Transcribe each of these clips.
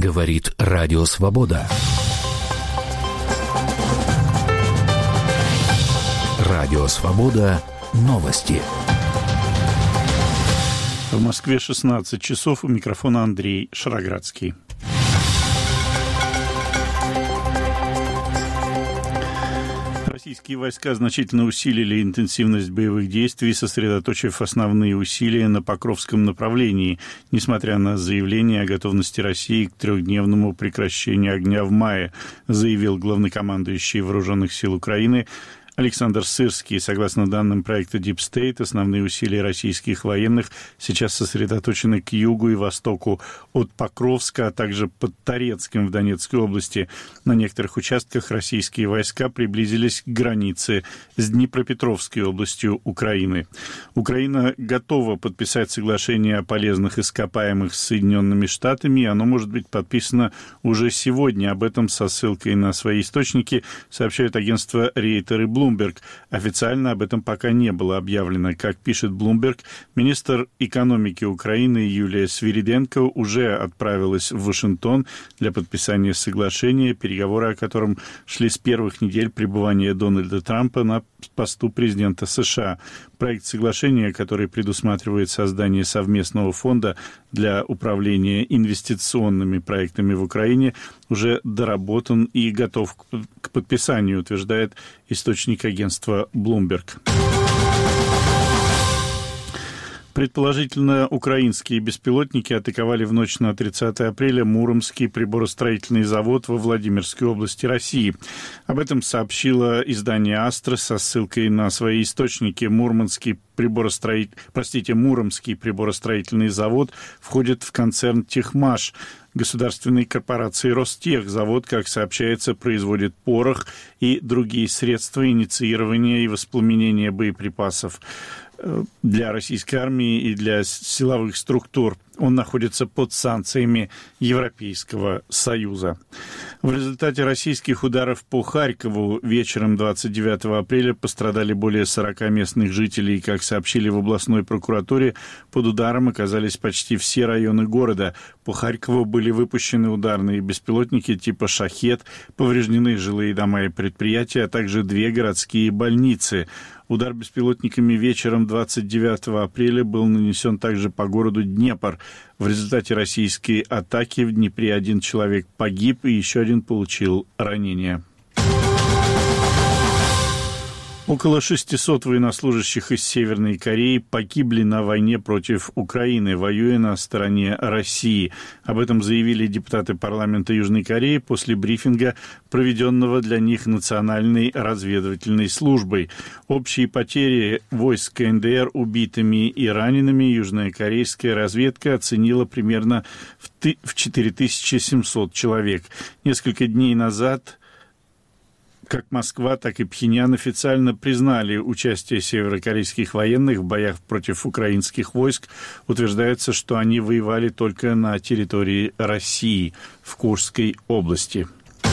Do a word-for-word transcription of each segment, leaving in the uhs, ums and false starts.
Говорит Радио Свобода. Радио Свобода. Новости. В Москве шестнадцать часов. У микрофона Андрей Шароградский. Российские войска значительно усилили интенсивность боевых действий, сосредоточив основные усилия на Покровском направлении, несмотря на заявление о готовности России к трехдневному прекращению огня в мае, заявил главнокомандующий Вооруженных сил Украины Александр Сырский. Согласно данным проекта Deep State, основные усилия российских военных сейчас сосредоточены к югу и востоку от Покровска, а также под Торецком в Донецкой области. На некоторых участках российские войска приблизились к границе с Днепропетровской областью Украины. Украина готова подписать соглашение о полезных ископаемых с Соединенными Штатами, и оно может быть подписано уже сегодня. Об этом со ссылкой на свои источники сообщает агентство Рейтер и Блум. Bloomberg. Официально об этом пока не было объявлено. Как пишет Bloomberg, министр экономики Украины Юлия Свириденко уже отправилась в Вашингтон для подписания соглашения, переговоры о котором шли с первых недель пребывания Дональда Трампа на посту президента США. Проект соглашения, который предусматривает создание совместного фонда для управления инвестиционными проектами в Украине, уже доработан и готов к подписанию, утверждает источник агентства Bloomberg. Предположительно, украинские беспилотники атаковали в ночь на тридцатое апреля Муромский приборостроительный завод во Владимирской области России. Об этом сообщило издание «Астра» со ссылкой на свои источники. Мурманский приборостроитель, простите, Муромский приборостроительный завод входит в концерн «Техмаш» государственной корпорации «Ростех». Завод, как сообщается, производит порох и другие средства инициирования и воспламенения боеприпасов для российской армии и для силовых структур. Он находится под санкциями Европейского Союза. В результате российских ударов по Харькову вечером двадцать девятого апреля пострадали более сорока местных жителей. Как сообщили в областной прокуратуре, под ударом оказались почти все районы города. По Харькову были выпущены ударные беспилотники типа «Шахед», повреждены жилые дома и предприятия, а также две городские больницы. Удар беспилотниками вечером двадцать девятого апреля был нанесен также по городу Днепр. В результате российской атаки в Днепре один человек погиб и еще один получил ранение. Около шестисот военнослужащих из Северной Кореи погибли на войне против Украины, воюя на стороне России. Об этом заявили депутаты парламента Южной Кореи после брифинга, проведенного для них Национальной разведывательной службой. Общие потери войск ка эн дэ эр убитыми и ранеными южная корейская разведка оценила примерно в четыре тысячи семьсот человек. Несколько дней назад как Москва, так и Пхеньян официально признали участие северокорейских военных в боях против украинских войск. Утверждается, что они воевали только на территории России, в Курской области.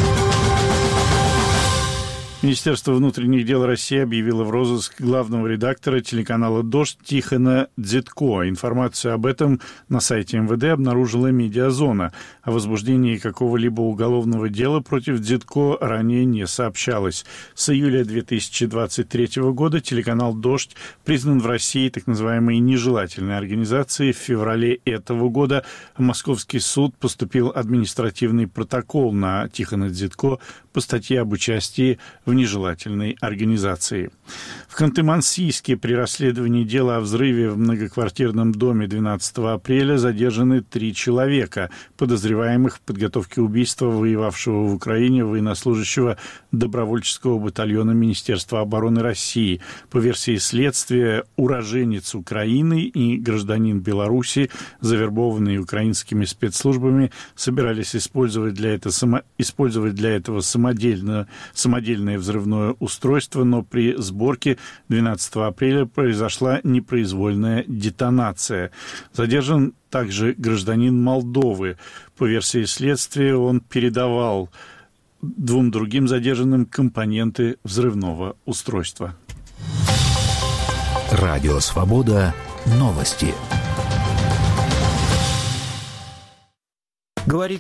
Министерство внутренних дел России объявило в розыск главного редактора телеканала «Дождь» Тихона Дзитко. Информацию об этом на сайте эм вэ дэ обнаружила «Медиазона». О возбуждении какого-либо уголовного дела против Дзитко ранее не сообщалось. С июля две тысячи двадцать третьего года телеканал «Дождь» признан в России так называемой нежелательной организацией. В феврале этого года в Московский суд поступил административный протокол на Тихона Дзитко по статье об участии в нежелательной организации. В Ханты-Мансийске при расследовании дела о взрыве в многоквартирном доме двенадцатого апреля задержаны три человека, подозреваемых в подготовке убийства воевавшего в Украине военнослужащего добровольческого батальона Министерства обороны России. По версии следствия, уроженец Украины и гражданин Беларуси, завербованные украинскими спецслужбами, собирались использовать для этого, само... использовать для этого самодельно... самодельное взрывное устройство, но при сборке двенадцатого апреля произошла непроизвольная детонация. Задержан также гражданин Молдовы. По версии следствия, он передавал двум другим задержанным компоненты взрывного устройства. Радио «Свобода». Новости. Говорит